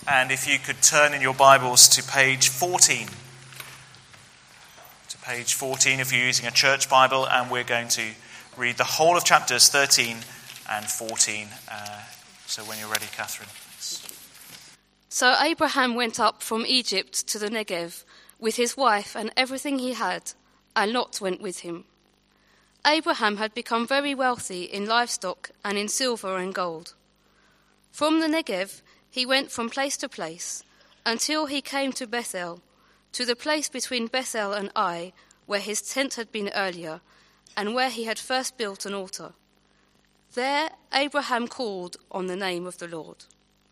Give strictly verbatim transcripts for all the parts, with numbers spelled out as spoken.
And if you could turn in your Bibles to page fourteen. To page fourteen if you're using a church Bible, and we're going to read the whole of chapters thirteen and fourteen. Uh, so when you're ready, Catherine. So Abraham went up from Egypt to the Negev with his wife and everything he had, and Lot went with him. Abraham had become very wealthy in livestock and in silver and gold. From the Negev he went from place to place until he came to Bethel, to the place between Bethel and Ai, where his tent had been earlier, and where he had first built an altar. There Abraham called on the name of the Lord.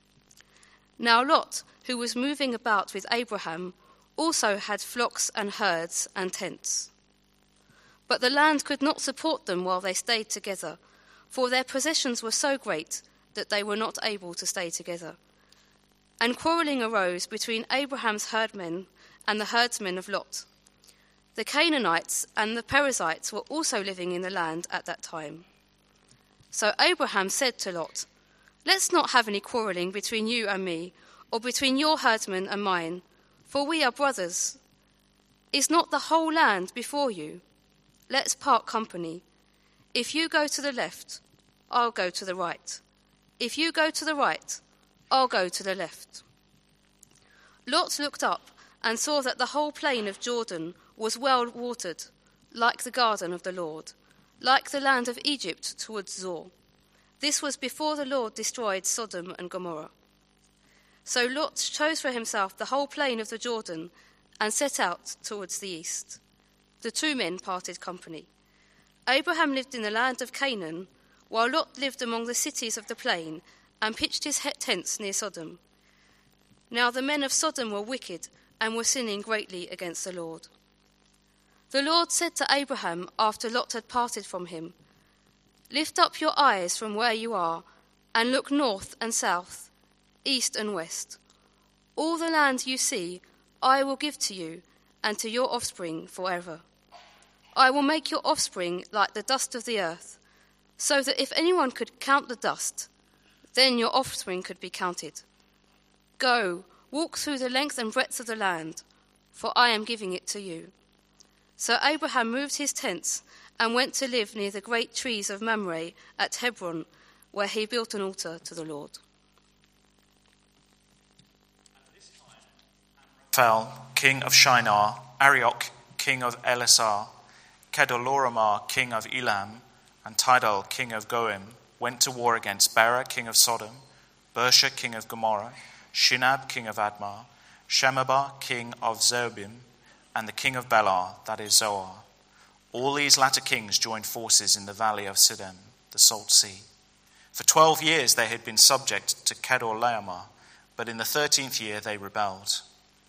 Now Lot, who was moving about with Abraham, also had flocks and herds and tents. But the land could not support them while they stayed together, for their possessions were so great that they were not able to stay together. And quarrelling arose between Abraham's herdmen and the herdsmen of Lot. The Canaanites and the Perizzites were also living in the land at that time. So Abraham said to Lot, "Let's not have any quarrelling between you and me, or between your herdsmen and mine, for we are brothers. Is not the whole land before you? Let's part company. If you go to the left, I'll go to the right. If you go to the right, I'll go to the left." Lot looked up and saw that the whole plain of Jordan was well watered, like the garden of the Lord, like the land of Egypt towards Zoar. This was before the Lord destroyed Sodom and Gomorrah. So Lot chose for himself the whole plain of the Jordan and set out towards the east. The two men parted company. Abraham lived in the land of Canaan, while Lot lived among the cities of the plain and pitched his tents near Sodom. Now the men of Sodom were wicked and were sinning greatly against the Lord. The Lord said to Abraham after Lot had parted from him, "Lift up your eyes from where you are and look north and south, east and west. All the land you see I will give to you and to your offspring forever. I will make your offspring like the dust of the earth, so that if anyone could count the dust, then your offspring could be counted. Go, walk through the length and breadth of the land, for I am giving it to you." So Abraham moved his tents and went to live near the great trees of Mamre at Hebron, where he built an altar to the Lord. Amraphel, king of Shinar, Arioch, king of Elasar, Kedorlaomer, king of Elam, and Tidal, king of Goim, went to war against Bera, king of Sodom, Bersha, king of Gomorrah, Shinab, king of Admah, Shemabah, king of Zobim, and the king of Belah, that is Zoar. All these latter kings joined forces in the valley of Siddim, the Salt Sea. For twelve years they had been subject to Kedorlaomer, but in the thirteenth year they rebelled.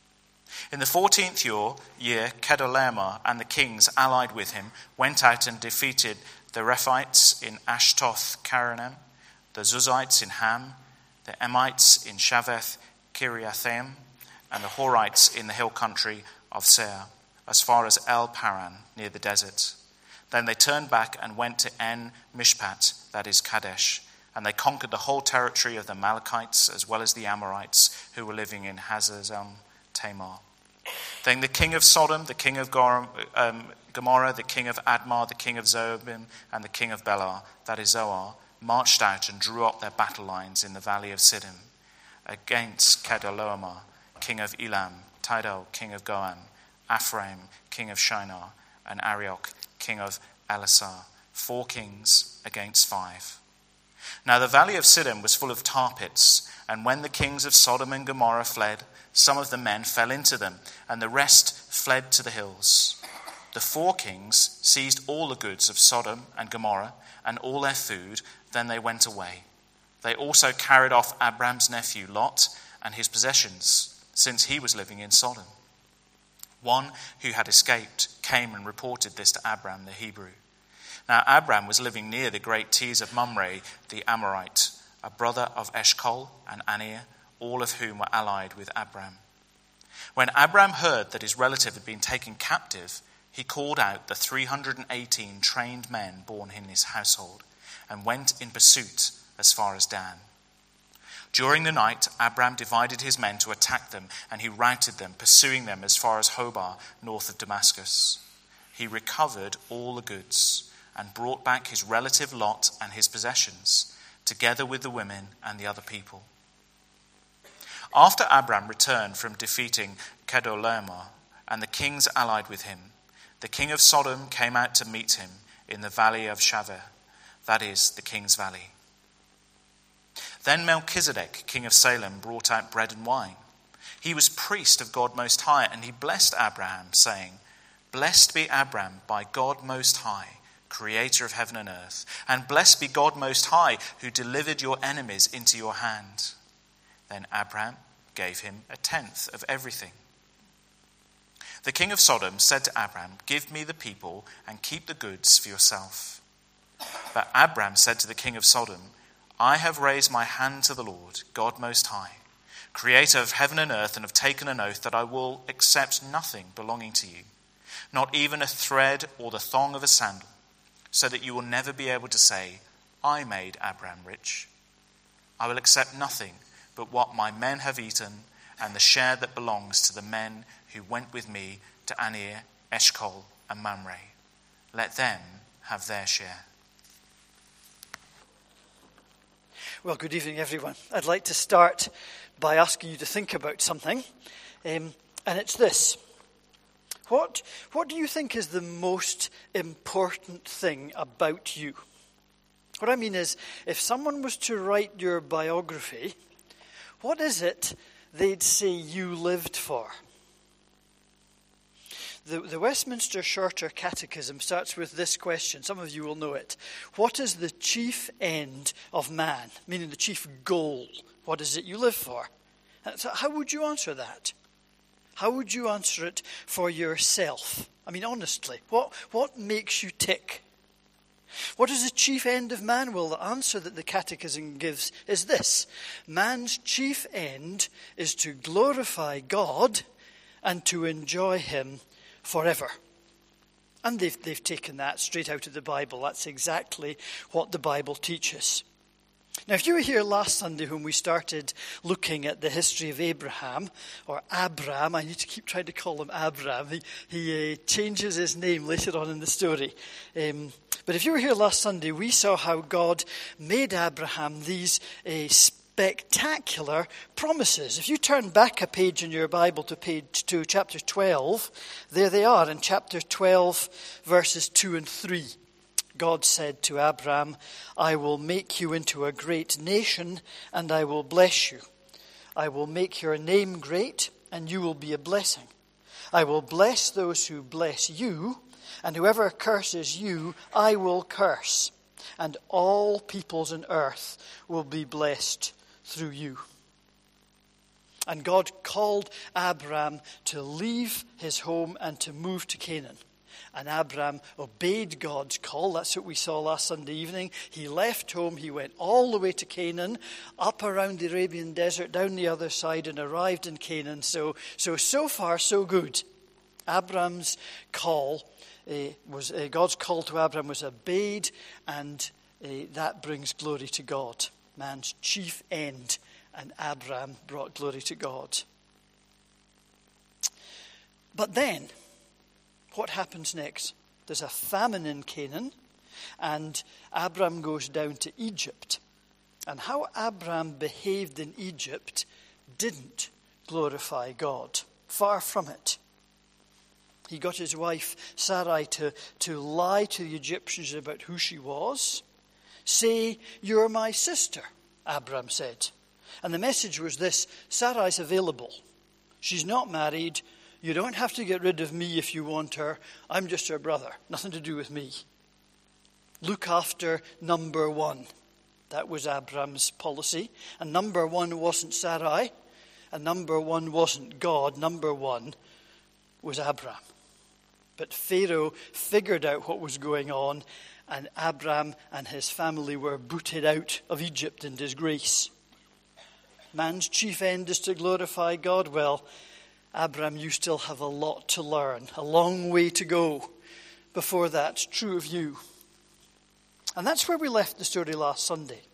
In the fourteenth year, Kedorlaomer and the kings allied with him went out and defeated the Rephites in Ashtoth Karanem, the Zuzites in Ham, the Emites in Shaveth Kiriathaim, and the Horites in the hill country of Seir, as far as El Paran, near the desert. Then they turned back and went to En Mishpat, that is Kadesh, and they conquered the whole territory of the Amalekites as well as the Amorites who were living in Hazazon Tamar. Then the king of Sodom, the king of Gomorrah, the king of Admah, the king of Zobim, and the king of Belah, that is Zoar, marched out and drew up their battle lines in the valley of Siddim against Kedorlaomer, king of Elam, Tidal, king of Goam, Ephraim, king of Shinar, and Arioch, king of Elasar, four kings against five. Now the valley of Siddim was full of tar pits, and when the kings of Sodom and Gomorrah fled, some of the men fell into them, and the rest fled to the hills. The four kings seized all the goods of Sodom and Gomorrah and all their food, then they went away. They also carried off Abram's nephew Lot and his possessions, since he was living in Sodom. One who had escaped came and reported this to Abram the Hebrew. Now Abram was living near the great Tees of Mamre the Amorite, a brother of Eshcol and Aner, all of whom were allied with Abram. When Abram heard that his relative had been taken captive, he called out the three hundred eighteen trained men born in his household and went in pursuit as far as Dan. During the night, Abram divided his men to attack them, and he routed them, pursuing them as far as Hobah, north of Damascus. He recovered all the goods and brought back his relative Lot and his possessions, together with the women and the other people. After Abram returned from defeating Chedorlaomer and the kings allied with him, the king of Sodom came out to meet him in the valley of Shaveh, that is, the king's valley. Then Melchizedek, king of Salem, brought out bread and wine. He was priest of God Most High, and he blessed Abraham, saying, "Blessed be Abram by God Most High, creator of heaven and earth, and blessed be God Most High, who delivered your enemies into your hand." Then Abram gave him a tenth of everything. The king of Sodom said to Abram, "Give me the people and keep the goods for yourself." But Abram said to the king of Sodom, "I have raised my hand to the Lord, God Most High, creator of heaven and earth, and have taken an oath that I will accept nothing belonging to you, not even a thread or the thong of a sandal, so that you will never be able to say, 'I made Abram rich.' I will accept nothing but what my men have eaten, and the share that belongs to the men who went with me to Anir, Eshcol, and Mamre. Let them have their share." Well, good evening, everyone. I'd like to start by asking you to think about something, um, and it's this. What, what do you think is the most important thing about you? What I mean is, if someone was to write your biography, what is it they'd say you lived for? The, the Westminster Shorter Catechism starts with this question. Some of you will know it. What is the chief end of man? Meaning the chief goal. What is it you live for? So how would you answer that? How would you answer it for yourself? I mean, honestly, what, what makes you tick? What is the chief end of man? Well, the answer that the Catechism gives is this. Man's chief end is to glorify God and to enjoy him forever. And they've, they've taken that straight out of the Bible. That's exactly what the Bible teaches. Now, if you were here last Sunday when we started looking at the history of Abraham, or Abram, I need to keep trying to call him Abram. He, he uh, changes his name later on in the story. Um, but if you were here last Sunday, we saw how God made Abraham these uh, spectacular promises. If you turn back a page in your Bible to page to chapter twelve, there they are in chapter twelve, verses two and three. God said to Abram, "I will make you into a great nation, and I will bless you. I will make your name great, and you will be a blessing. I will bless those who bless you, and whoever curses you, I will curse. And all peoples on earth will be blessed through you." And God called Abram to leave his home and to move to Canaan. And Abram obeyed God's call. That's what we saw last Sunday evening. He left home. He went all the way to Canaan, up around the Arabian desert, down the other side, and arrived in Canaan. So, so, so far, so good. Abram's call uh, was uh, God's call to Abram was obeyed, and uh, that brings glory to God. Man's chief end, and Abram brought glory to God. But then, what happens next? There's a famine in Canaan, and Abram goes down to Egypt. And how Abram behaved in Egypt didn't glorify God. Far from it. He got his wife Sarai to, to lie to the Egyptians about who she was. "Say, you're my sister," Abram said. And the message was this: Sarai's available. She's not married. You don't have to get rid of me if you want her. I'm just her brother. Nothing to do with me. Look after number one. That was Abram's policy. And number one wasn't Sarai. And number one wasn't God. Number one was Abram. But Pharaoh figured out what was going on, and Abram and his family were booted out of Egypt in disgrace. Man's chief end is to glorify God. Well, Abram, you still have a lot to learn, a long way to go before that's true of you. And that's where we left the story last Sunday.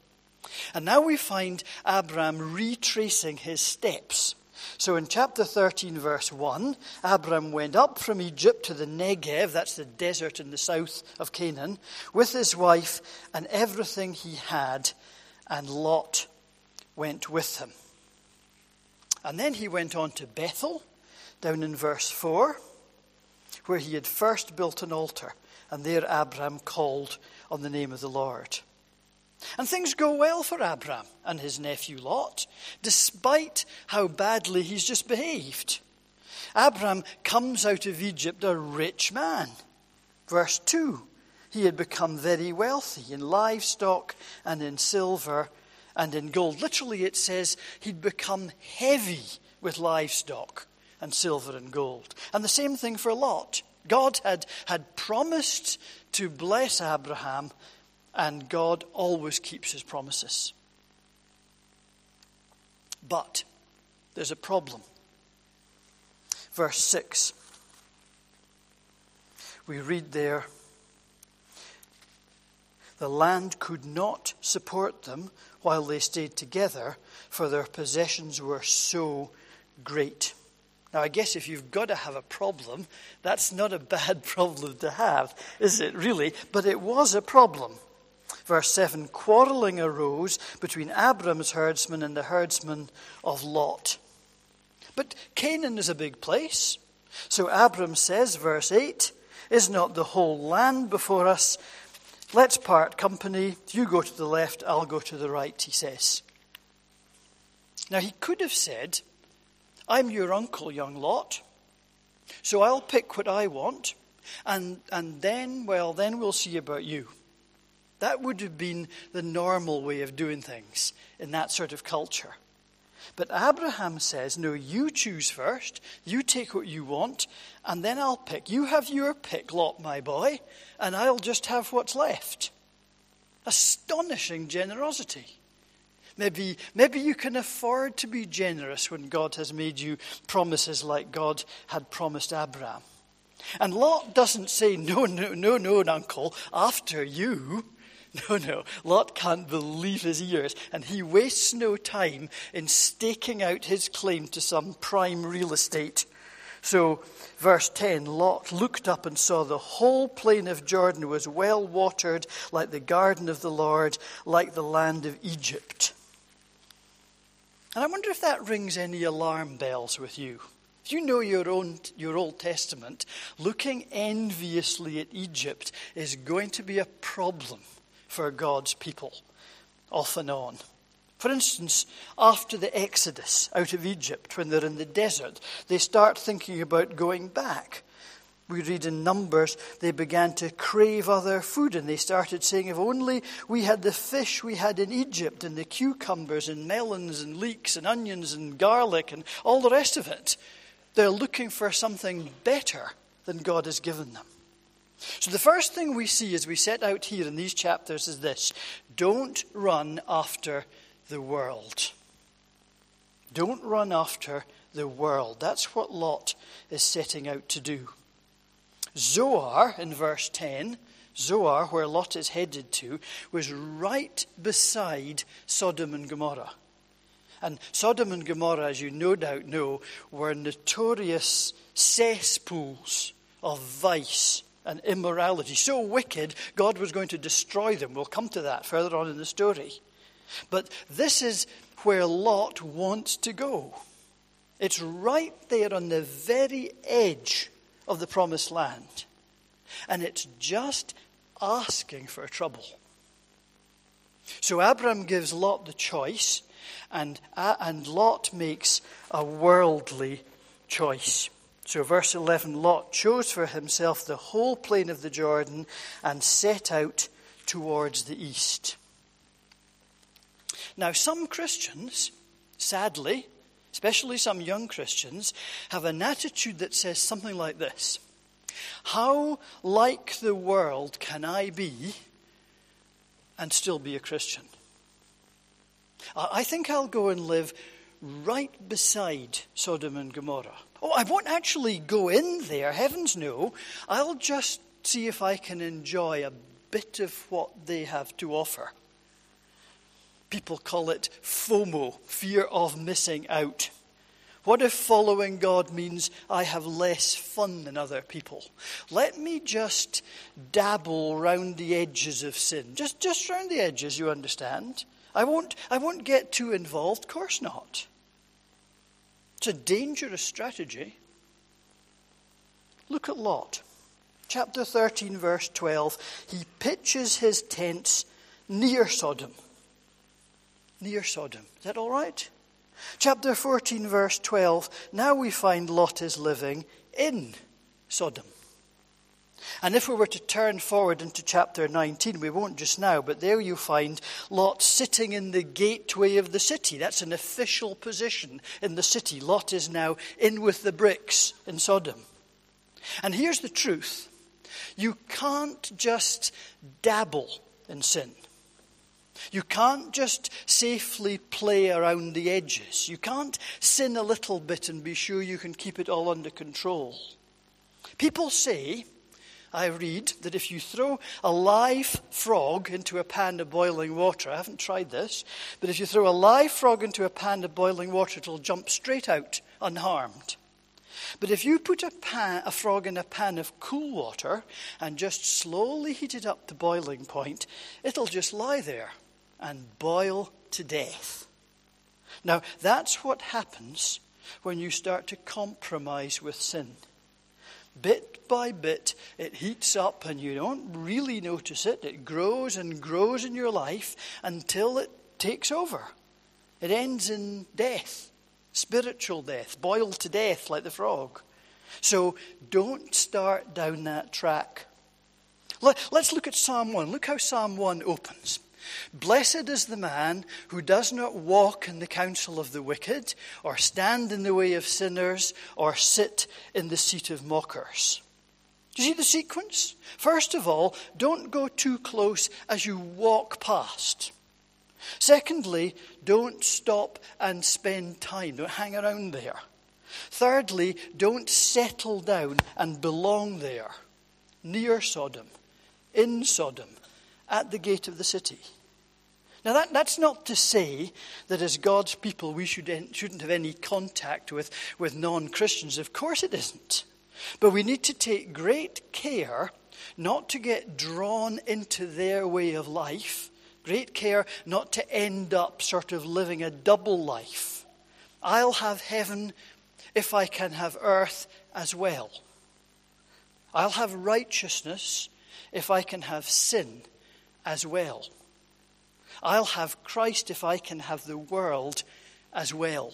And now we find Abram retracing his steps. So in chapter thirteen, verse one, Abram went up from Egypt to the Negev, that's the desert in the south of Canaan, with his wife and everything he had, and Lot went with him. And then he went on to Bethel, down in verse four, where he had first built an altar, and there Abram called on the name of the Lord. And things go well for Abram and his nephew Lot, despite how badly he's just behaved. Abram comes out of Egypt a rich man. Verse two, he had become very wealthy in livestock and in silver and in gold. Literally it says he'd become heavy with livestock and silver and gold. And the same thing for Lot. God had, had promised to bless Abraham, and God always keeps his promises. But there's a problem. Verse six. We read there, the land could not support them while they stayed together, for their possessions were so great. Now, I guess if you've got to have a problem, that's not a bad problem to have, is it really? But it was a problem. Verse seven, quarreling arose between Abram's herdsmen and the herdsmen of Lot. But Canaan is a big place. So Abram says, verse eight, is not the whole land before us? Let's part company. You go to the left, I'll go to the right, he says. Now, he could have said, I'm your uncle, young Lot, so I'll pick what I want, and, and then, well, then we'll see about you. That would have been the normal way of doing things in that sort of culture. But Abraham says, no, you choose first, you take what you want, and then I'll pick. You have your pick, Lot, my boy, and I'll just have what's left. Astonishing generosity. Maybe, maybe you can afford to be generous when God has made you promises like God had promised Abraham. And Lot doesn't say, no, no, no, no, uncle, after you. No, no, Lot can't believe his ears, and he wastes no time in staking out his claim to some prime real estate. So, verse ten, Lot looked up and saw the whole plain of Jordan was well watered, like the garden of the Lord, like the land of Egypt. And I wonder if that rings any alarm bells with you. If you know your own your Old Testament, looking enviously at Egypt is going to be a problem for God's people, off and on. For instance, after the Exodus out of Egypt, when they're in the desert, they start thinking about going back. We read in Numbers, they began to crave other food, and they started saying, if only we had the fish we had in Egypt, and the cucumbers and melons and leeks and onions and garlic and all the rest of it. They're looking for something better than God has given them. So the first thing we see as we set out here in these chapters is this: don't run after the world. Don't run after the world. That's what Lot is setting out to do. Zoar, in verse ten, Zoar, where Lot is headed to, was right beside Sodom and Gomorrah. And Sodom and Gomorrah, as you no doubt know, were notorious cesspools of vice and immorality. So wicked, God was going to destroy them. We'll come to that further on in the story. But this is where Lot wants to go. It's right there on the very edge of the promised land. And it's just asking for trouble. So Abram gives Lot the choice, and, uh, and Lot makes a worldly choice. So verse eleven, Lot chose for himself the whole plain of the Jordan and set out towards the east. Now, some Christians, sadly, especially some young Christians, have an attitude that says something like this: how like the world can I be and still be a Christian? I think I'll go and live right beside Sodom and Gomorrah. Oh, I won't actually go in there, heavens no. I'll just see if I can enjoy a bit of what they have to offer. People call it FOMO, fear of missing out. What if following God means I have less fun than other people? Let me just dabble round the edges of sin. Just, just round the edges, you understand? I won't, I won't get too involved. Of course not. It's a dangerous strategy. Look at Lot. Chapter thirteen, verse twelve. He pitches his tents near Sodom. Near Sodom. Is that all right? Chapter fourteen, verse twelve. Now we find Lot is living in Sodom. And if we were to turn forward into chapter nineteen, we won't just now, but there you find Lot sitting in the gateway of the city. That's an official position in the city. Lot is now in with the bricks in Sodom. And here's the truth. You can't just dabble in sin. You can't just safely play around the edges. You can't sin a little bit and be sure you can keep it all under control. People say, I read, that if you throw a live frog into a pan of boiling water, I haven't tried this, but if you throw a live frog into a pan of boiling water, it'll jump straight out unharmed. But if you put a, pan, a frog in a pan of cool water and just slowly heat it up to boiling point, it'll just lie there and boil to death. Now, that's what happens when you start to compromise with sin. Bit by bit, it heats up and you don't really notice it. It grows and grows in your life until it takes over. It ends in death. Spiritual death, boiled to death like the frog. So don't start down that track. Let, let's look at Psalm one. Look how Psalm one opens. Blessed is the man who does not walk in the counsel of the wicked, or stand in the way of sinners, or sit in the seat of mockers. Do you see the sequence? First of all, don't go too close as you walk past. Secondly, don't stop and spend time. Don't hang around there. Thirdly, don't settle down and belong there. Near Sodom, in Sodom, at the gate of the city. Now that, that's not to say that as God's people we should, shouldn't have any contact with, with non-Christians. Of course it isn't. But we need to take great care not to get drawn into their way of life. Great care not to end up sort of living a double life. I'll have heaven if I can have earth as well. I'll have righteousness if I can have sin as well. I'll have Christ if I can have the world as well.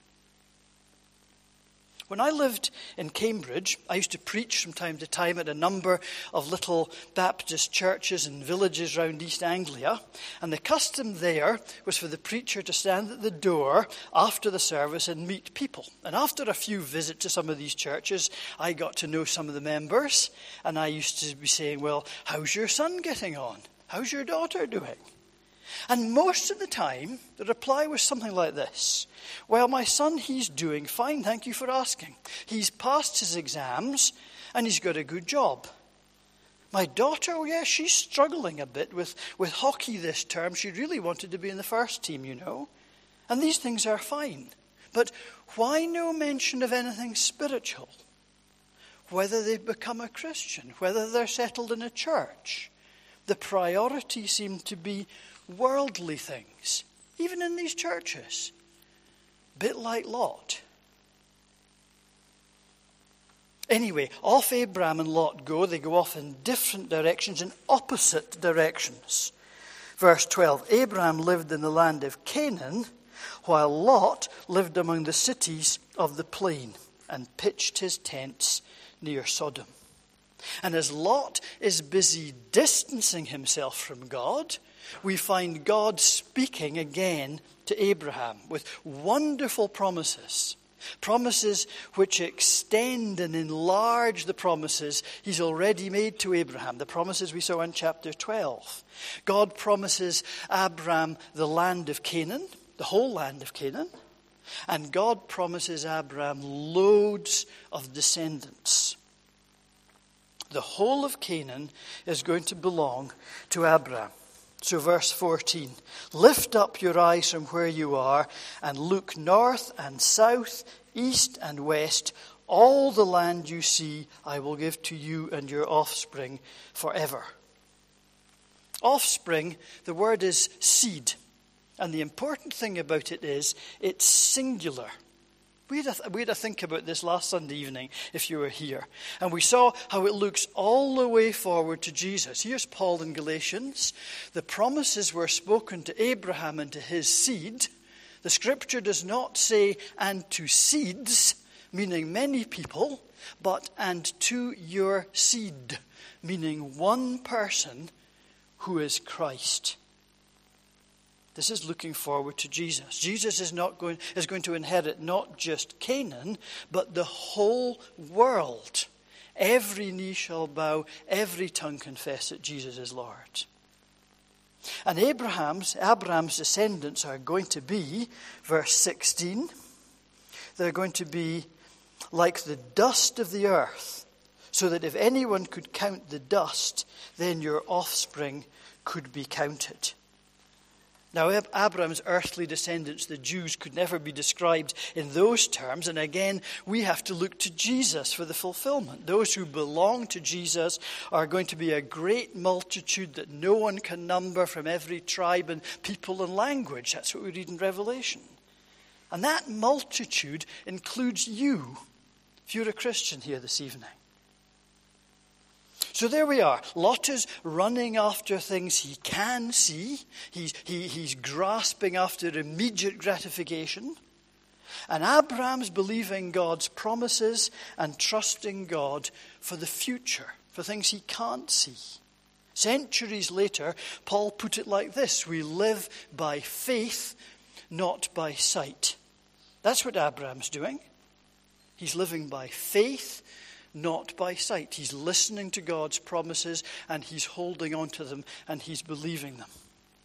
When I lived in Cambridge, I used to preach from time to time at a number of little Baptist churches and villages around East Anglia. And the custom there was for the preacher to stand at the door after the service and meet people. And after a few visits to some of these churches, I got to know some of the members. And I used to be saying, well, how's your son getting on? How's your daughter doing? And most of the time, the reply was something like this. Well, my son, he's doing fine, thank you for asking. He's passed his exams and he's got a good job. My daughter, oh yeah, she's struggling a bit with, with hockey this term. She really wanted to be in the first team, you know. And these things are fine. But why no mention of anything spiritual? Whether they've become a Christian, whether they're settled in a church. The priority seemed to be worldly things, even in these churches. Bit like Lot. Anyway, off Abraham and Lot go. They go off in different directions, in opposite directions. Verse twelve, Abraham lived in the land of Canaan, while Lot lived among the cities of the plain and pitched his tents near Sodom. And as Lot is busy distancing himself from God, we find God speaking again to Abraham with wonderful promises. Promises which extend and enlarge the promises he's already made to Abraham. The promises we saw in chapter twelve. God promises Abraham the land of Canaan, the whole land of Canaan. And God promises Abraham loads of descendants. The whole of Canaan is going to belong to Abraham. So verse fourteen, lift up your eyes from where you are and look north and south, east and west. All the land you see I will give to you and your offspring forever. Offspring, the word is seed. And the important thing about it is it's singular. We had, a, we had a think about this last Sunday evening, if you were here. And we saw how it looks all the way forward to Jesus. Here's Paul in Galatians. The promises were spoken to Abraham and to his seed. The scripture does not say, and to seeds, meaning many people, but and to your seed, meaning one person who is Christ. This is looking forward to Jesus. Jesus is not going is going to inherit not just Canaan, but the whole world. Every knee shall bow, every tongue confess that Jesus is Lord. And Abraham's Abraham's descendants are going to be, verse sixteen, they're going to be like the dust of the earth, so that if anyone could count the dust, then your offspring could be counted. Now, Abraham's earthly descendants, the Jews, could never be described in those terms. And again, we have to look to Jesus for the fulfillment. Those who belong to Jesus are going to be a great multitude that no one can number, from every tribe and people and language. That's what we read in Revelation. And that multitude includes you, if you're a Christian here this evening. So there we are. Lot is running after things he can see. He's, he, he's grasping after immediate gratification. And Abraham's believing God's promises and trusting God for the future, for things he can't see. Centuries later, Paul put it like this: we live by faith, not by sight. That's what Abraham's doing. He's living by faith, not by sight. He's listening to God's promises and he's holding on to them and he's believing them.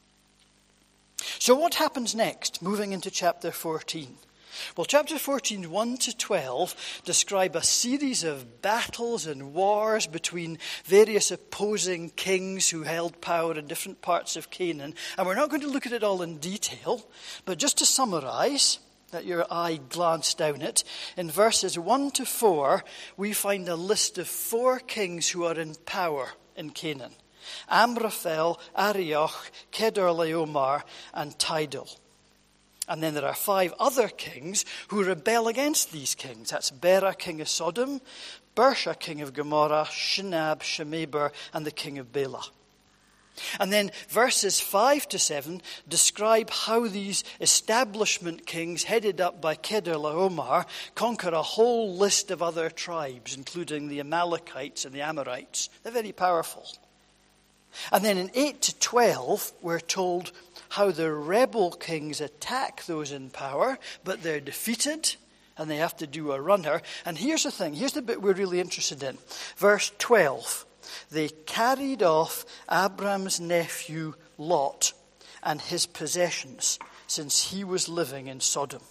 So what happens next, moving into chapter fourteen? Well, chapter fourteen, one to twelve, describe a series of battles and wars between various opposing kings who held power in different parts of Canaan. And we're not going to look at it all in detail, but just to summarize, let your eye glance down it. In verses one to four, we find a list of four kings who are in power in Canaan: Amraphel, Arioch, Kedorlaomer, and Tidal. And then there are five other kings who rebel against these kings. That's Bera, king of Sodom, Bersha, king of Gomorrah, Shinab, Shemeber, and the king of Bela. And then verses five to seven describe how these establishment kings, headed up by Kedorlaomer, conquer a whole list of other tribes, including the Amalekites and the Amorites. They're very powerful. And then in eight to twelve, we're told how the rebel kings attack those in power, but they're defeated and they have to do a runner. And here's the thing, here's the bit we're really interested in. Verse twelve. They carried off Abram's nephew Lot and his possessions, since he was living in Sodom.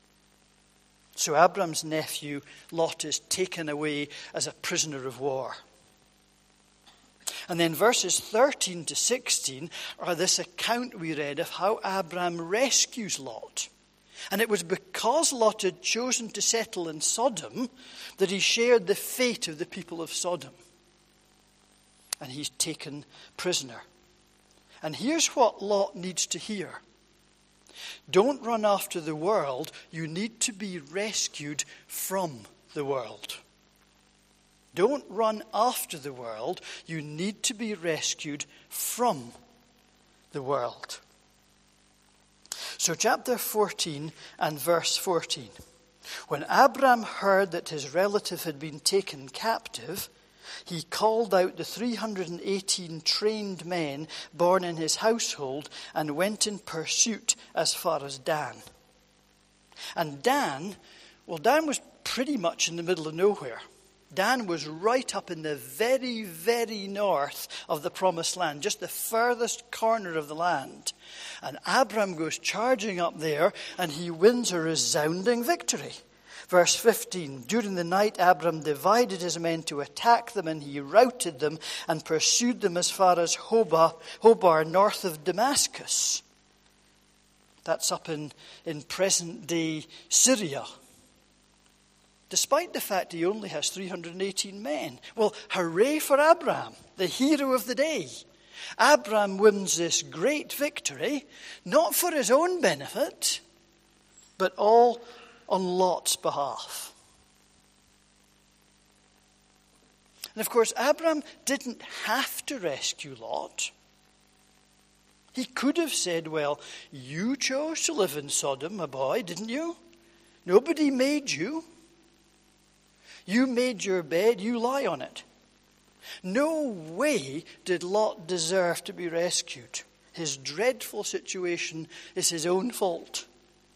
So Abram's nephew Lot is taken away as a prisoner of war. And then verses thirteen to sixteen are this account we read of how Abram rescues Lot. And it was because Lot had chosen to settle in Sodom that he shared the fate of the people of Sodom. And he's taken prisoner. And here's what Lot needs to hear. Don't run after the world. You need to be rescued from the world. Don't run after the world. You need to be rescued from the world. So chapter fourteen and verse fourteen. When Abram heard that his relative had been taken captive, he called out the three hundred eighteen trained men born in his household and went in pursuit as far as Dan. And Dan, well, Dan was pretty much in the middle of nowhere. Dan was right up in the very, very north of the promised land, just the furthest corner of the land. And Abram goes charging up there and he wins a resounding victory. Verse fifteen, during the night Abram divided his men to attack them, and he routed them and pursued them as far as Hobah, Hobah north of Damascus. That's up in, in present-day Syria. Despite the fact he only has three hundred eighteen men. Well, hooray for Abram, the hero of the day. Abram wins this great victory, not for his own benefit, but all on Lot's behalf. And of course, Abram didn't have to rescue Lot. He could have said, well, you chose to live in Sodom, my boy, didn't you? Nobody made you. You made your bed, you lie on it. No way did Lot deserve to be rescued. His dreadful situation is his own fault.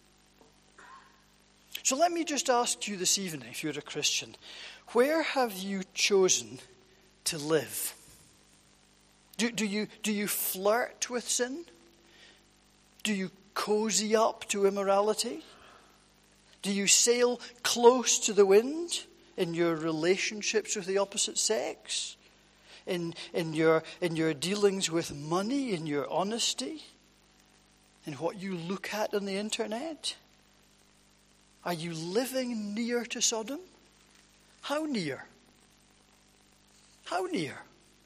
So let me just ask you this evening, if you're a Christian, where have you chosen to live? Do, do you, do you flirt with sin? Do you cozy up to immorality? Do you sail close to the wind in your relationships with the opposite sex? In, in, your, in your dealings with money, in your honesty? In what you look at on the internet? Are you living near to Sodom? How near? How near?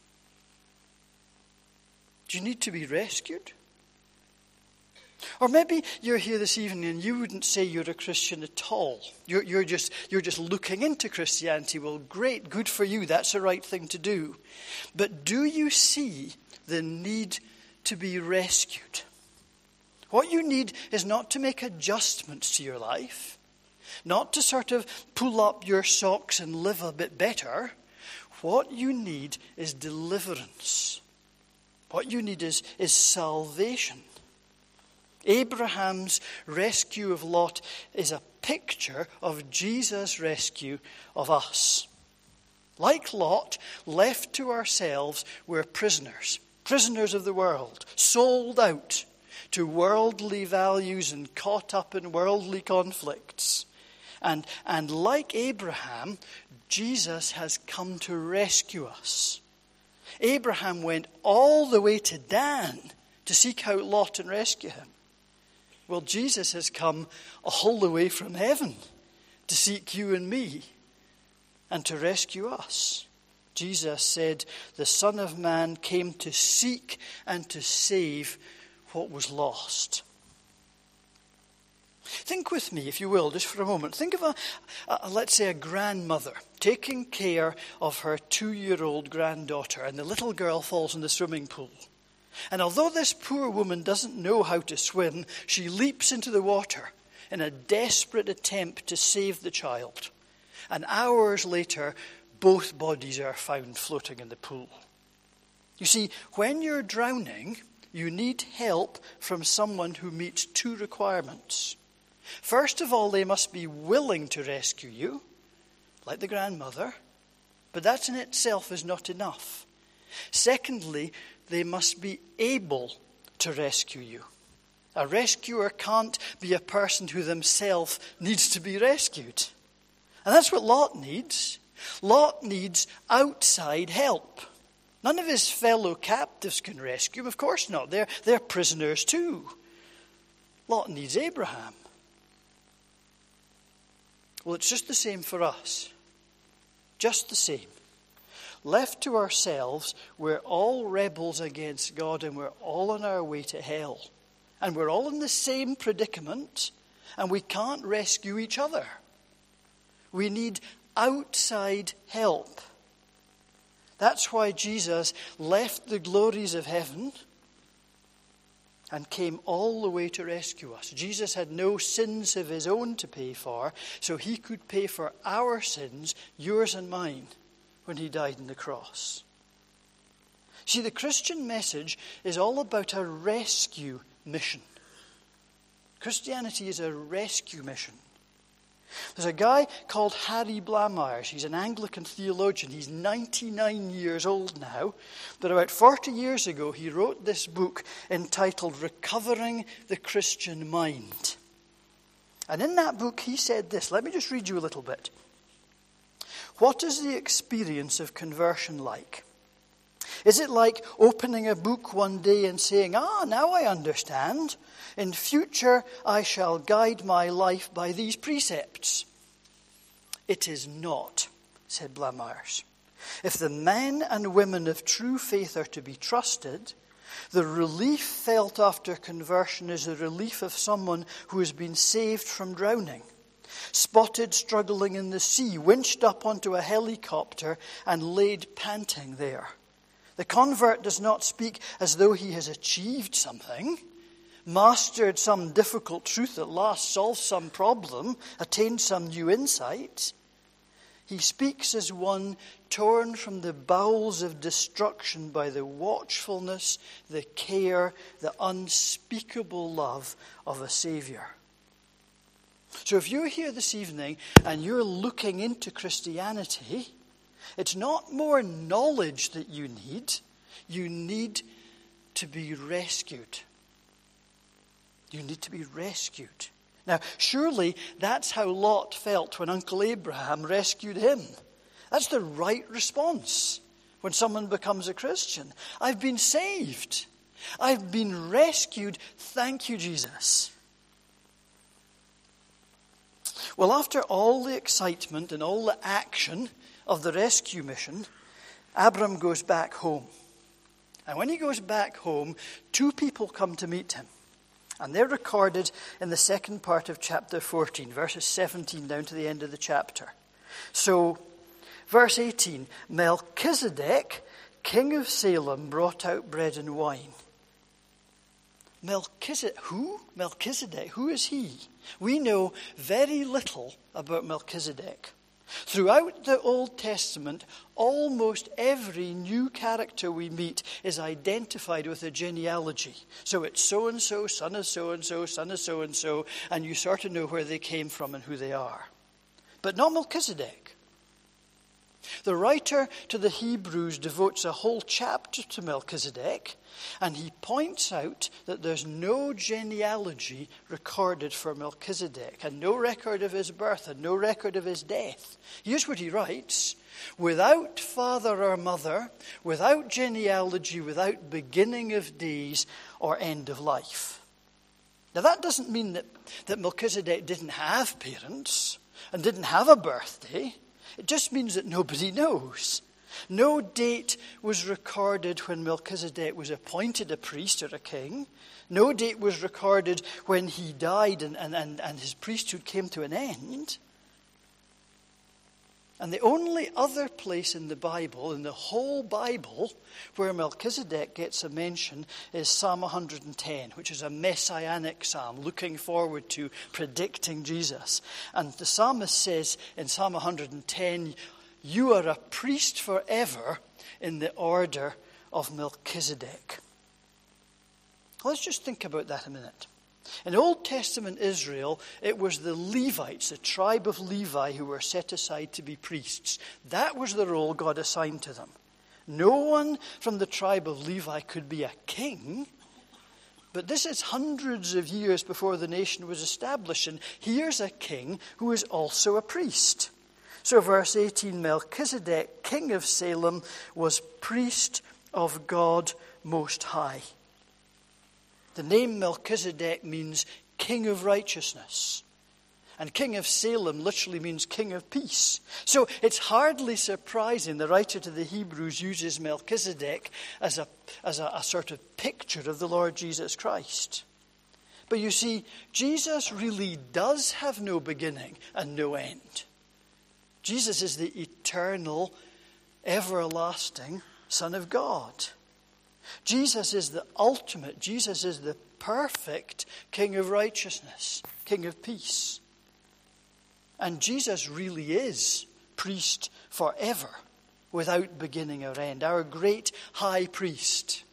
Do you need to be rescued? Or maybe you're here this evening and you wouldn't say you're a Christian at all. You're, you're, just, you're just looking into Christianity. Well, great, good for you. That's the right thing to do. But do you see the need to be rescued? What you need is not to make adjustments to your life, not to sort of pull up your socks and live a bit better. What you need is deliverance. What you need is, is salvation. Abraham's rescue of Lot is a picture of Jesus' rescue of us. Like Lot, left to ourselves, we're prisoners. Prisoners of the world, sold out to worldly values and caught up in worldly conflicts. And, and like Abraham, Jesus has come to rescue us. Abraham went all the way to Dan to seek out Lot and rescue him. Well, Jesus has come all the way from heaven to seek you and me and to rescue us. Jesus said, the Son of Man came to seek and to save what was lost. Think with me, if you will, just for a moment. Think of a, a, let's say, a grandmother taking care of her two-year-old granddaughter, and the little girl falls in the swimming pool. And although this poor woman doesn't know how to swim, she leaps into the water in a desperate attempt to save the child. And hours later, both bodies are found floating in the pool. You see, when you're drowning, you need help from someone who meets two requirements. First of all, they must be willing to rescue you, like the grandmother, but that in itself is not enough. Secondly, they must be able to rescue you. A rescuer can't be a person who themselves needs to be rescued. And that's what Lot needs. Lot needs outside help. None of his fellow captives can rescue him. Of course not. They're, they're prisoners too. Lot needs Abraham. Well, it's just the same for us. Just the same. Left to ourselves, we're all rebels against God and we're all on our way to hell. And we're all in the same predicament and we can't rescue each other. We need outside help. That's why Jesus left the glories of heaven and came all the way to rescue us. Jesus had no sins of his own to pay for, so he could pay for our sins, yours and mine, when he died on the cross. See, the Christian message is all about a rescue mission. Christianity is a rescue mission. There's a guy called Harry Blamires. He's an Anglican theologian. He's ninety-nine years old now. But about forty years ago, he wrote this book entitled Recovering the Christian Mind. And in that book, he said this. Let me just read you a little bit. What is the experience of conversion like? Is it like opening a book one day and saying, ah, now I understand. In future, I shall guide my life by these precepts? It is not, said Blamires. If the men and women of true faith are to be trusted, the relief felt after conversion is the relief of someone who has been saved from drowning, spotted struggling in the sea, winched up onto a helicopter and laid panting there. The convert does not speak as though he has achieved something, mastered some difficult truth at last, solved some problem, attained some new insight. He speaks as one torn from the bowels of destruction by the watchfulness, the care, the unspeakable love of a Savior. So if you're here this evening and you're looking into Christianity, it's not more knowledge that you need. You need to be rescued. You need to be rescued. Now, surely that's how Lot felt when Uncle Abraham rescued him. That's the right response when someone becomes a Christian. I've been saved. I've been rescued. Thank you, Jesus. Well, after all the excitement and all the action of the rescue mission, Abram goes back home. And when he goes back home, two people come to meet him. And they're recorded in the second part of chapter fourteen, verses seventeen down to the end of the chapter. So, verse eighteen, Melchizedek, king of Salem, brought out bread and wine. Melchizedek, who? Melchizedek, who is he? We know very little about Melchizedek. Throughout the Old Testament, almost every new character we meet is identified with a genealogy. So it's so-and-so, son of so-and-so, son of so-and-so, and you sort of know where they came from and who they are. But not Melchizedek. The writer to the Hebrews devotes a whole chapter to Melchizedek, and he points out that there's no genealogy recorded for Melchizedek, and no record of his birth, and no record of his death. Here's what he writes: without father or mother, without genealogy, without beginning of days or end of life. Now that doesn't mean that, that Melchizedek didn't have parents and didn't have a birthday. It just means that nobody knows. No date was recorded when Melchizedek was appointed a priest or a king. No date was recorded when he died and, and, and, and his priesthood came to an end. And the only other place in the Bible, in the whole Bible, where Melchizedek gets a mention is Psalm one hundred ten, which is a messianic psalm looking forward to predicting Jesus. And the psalmist says in Psalm one hundred ten, you are a priest forever in the order of Melchizedek. Let's just think about that a minute. In Old Testament Israel, it was the Levites, the tribe of Levi, who were set aside to be priests. That was the role God assigned to them. No one from the tribe of Levi could be a king, but this is hundreds of years before the nation was established, and here's a king who is also a priest. So verse eighteen, Melchizedek, king of Salem, was priest of God Most High. The name Melchizedek means king of righteousness. And king of Salem literally means king of peace. So it's hardly surprising the writer to the Hebrews uses Melchizedek as a, as a, a sort of picture of the Lord Jesus Christ. But you see, Jesus really does have no beginning and no end. Jesus is the eternal, everlasting Son of God. Jesus is the ultimate, Jesus is the perfect King of righteousness, King of peace. And Jesus really is priest forever, without beginning or end, our great high priest.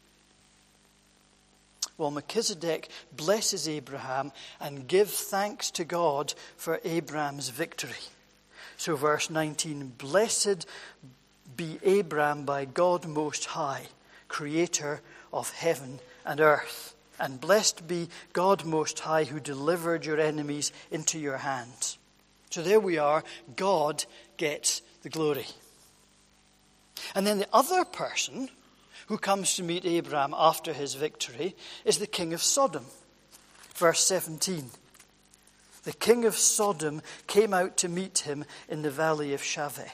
Well, Melchizedek blesses Abraham and gives thanks to God for Abraham's victory. So verse nineteen, blessed be Abraham by God Most High, creator of heaven and earth. And blessed be God Most High, who delivered your enemies into your hands. So there we are. God gets the glory. And then the other person who comes to meet Abraham after his victory is the king of Sodom. Verse seventeen. The king of Sodom came out to meet him in the valley of Shaveh.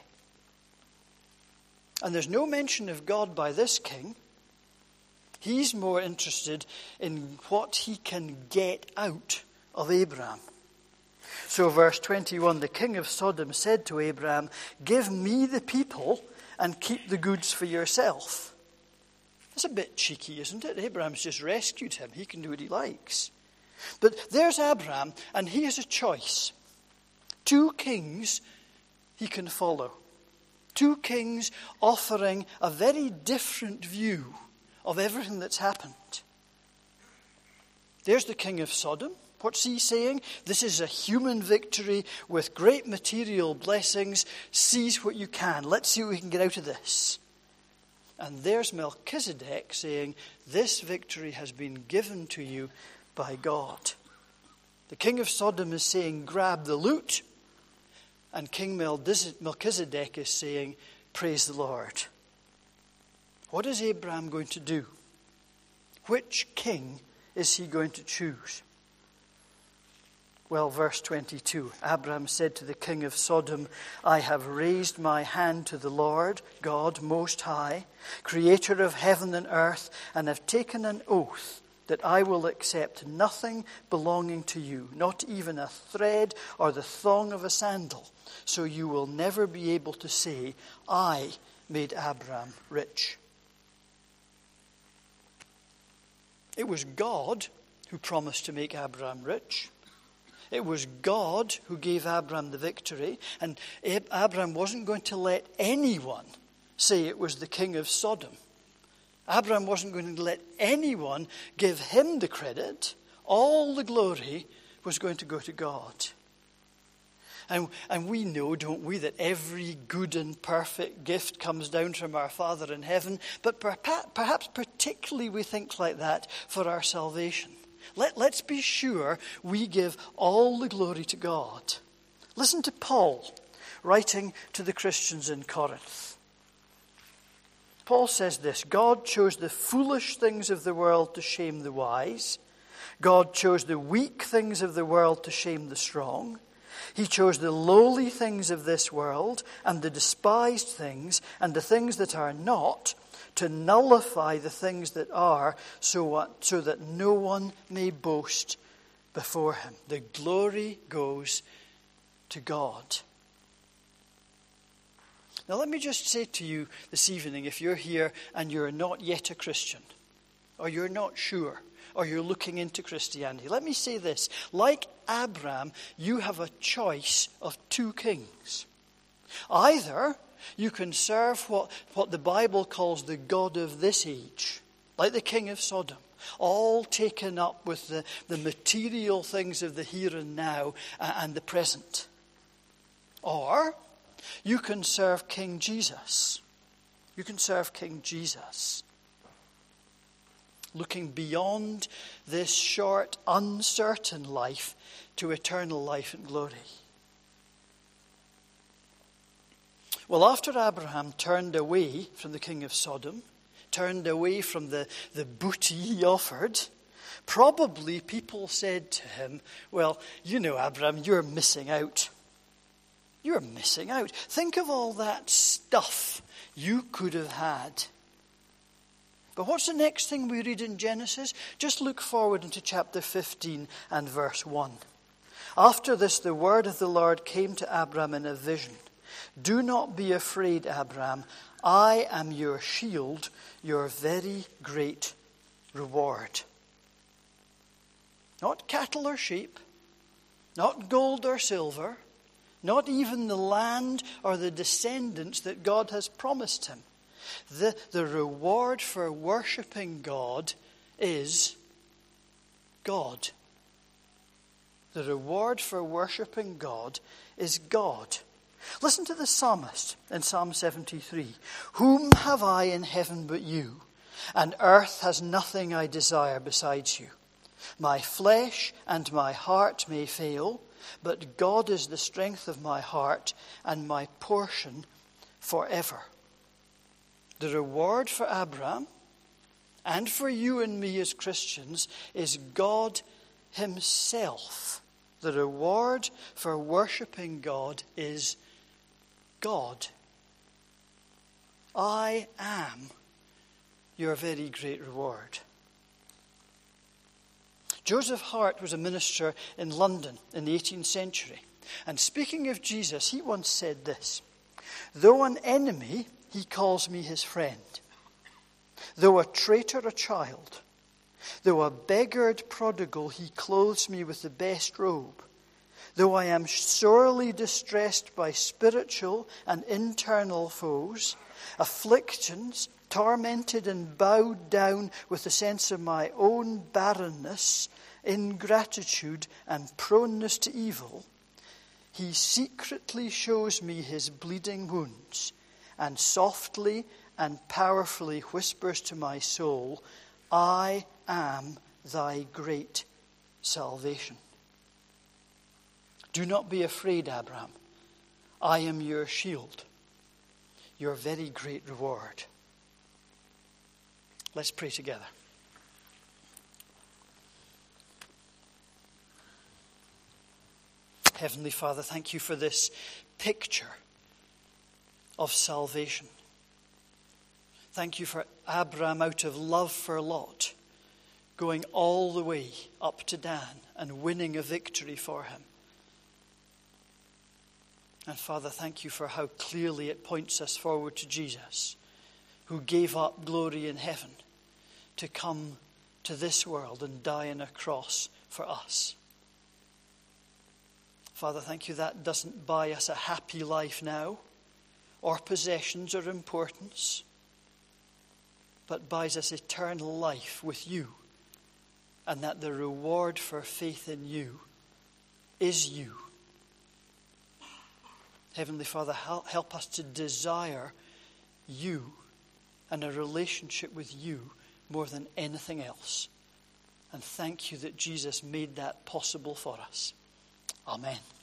And there's no mention of God by this king. He's more interested in what he can get out of Abraham. So verse twenty-one, the king of Sodom said to Abraham, "Give me the people and keep the goods for yourself." That's a bit cheeky, isn't it? Abraham's just rescued him. He can do what he likes. But there's Abraham, and he has a choice. Two kings he can follow. Two kings offering a very different view of everything that's happened. There's the king of Sodom. What's he saying? This is a human victory with great material blessings. Seize what you can. Let's see what we can get out of this. And there's Melchizedek saying, this victory has been given to you by God. The king of Sodom is saying, grab the loot. And King Melchizedek is saying, praise the Lord. What is Abraham going to do? Which king is he going to choose? Well, verse twenty-two, Abraham said to the king of Sodom, I have raised my hand to the Lord, God Most High, creator of heaven and earth, and have taken an oath that I will accept nothing belonging to you, not even a thread or the thong of a sandal, so you will never be able to say, I made Abraham rich. It was God who promised to make Abraham rich. It was God who gave Abraham the victory, and Abraham wasn't going to let anyone say it was the king of Sodom. Abraham wasn't going to let anyone give him the credit. All the glory was going to go to God. And, and we know, don't we, that every good and perfect gift comes down from our Father in heaven, but perhaps, perhaps particularly we think like that for our salvation. Let, let's be sure we give all the glory to God. Listen to Paul writing to the Christians in Corinth. Paul says this, God chose the foolish things of the world to shame the wise. God chose the weak things of the world to shame the strong. He chose the lowly things of this world and the despised things and the things that are not, to nullify the things that are, so, what, so that no one may boast before him. The glory goes to God. Now let me just say to you this evening, if you're here and you're not yet a Christian, or you're not sure, or you're looking into Christianity, let me say this. Like Abraham, you have a choice of two kings. Either you can serve what, what the Bible calls the God of this age, like the king of Sodom, all taken up with the, the material things of the here and now and the present. Or you can serve King Jesus. You can serve King Jesus, looking beyond this short, uncertain life to eternal life and glory. Well, after Abraham turned away from the king of Sodom, turned away from the, the booty he offered, probably people said to him, well, you know, Abraham, you're missing out. You're missing out. Think of all that stuff you could have had. But what's the next thing we read in Genesis? Just look forward into chapter fifteen and verse one. After this, the word of the Lord came to Abraham in a vision. Do not be afraid, Abraham. I am your shield, your very great reward. Not cattle or sheep, not gold or silver, not even the land or the descendants that God has promised him. The, the reward for worshipping God is God. The reward for worshipping God is God. Listen to the psalmist in Psalm seventy-three. Whom have I in heaven but you? and earth has nothing I desire besides you. My flesh and my heart may fail, but God is the strength of my heart and my portion forever. The reward for Abraham and for you and me as Christians is God himself. The reward for worshipping God is God. I am your very great reward. Joseph Hart was a minister in London in the eighteenth century. And speaking of Jesus, he once said this: though an enemy, he calls me his friend. Though a traitor, a child. Though a beggared prodigal, he clothes me with the best robe. Though I am sorely distressed by spiritual and internal foes, afflictions, tormented and bowed down with the sense of my own barrenness, ingratitude, and proneness to evil, he secretly shows me his bleeding wounds and softly and powerfully whispers to my soul, I am thy great salvation. Do not be afraid, Abraham. I am your shield, your very great reward. Let's pray together. Heavenly Father, thank you for this picture of salvation. Thank you for Abraham, out of love for Lot, going all the way up to Dan and winning a victory for him. And Father, thank you for how clearly it points us forward to Jesus, who gave up glory in heaven to come to this world and die on a cross for us. Father, thank you that doesn't buy us a happy life now, or possessions or importance, but buys us eternal life with you, and that the reward for faith in you is you. Heavenly Father, help us to desire you and a relationship with you more than anything else. And thank you that Jesus made that possible for us. Amen.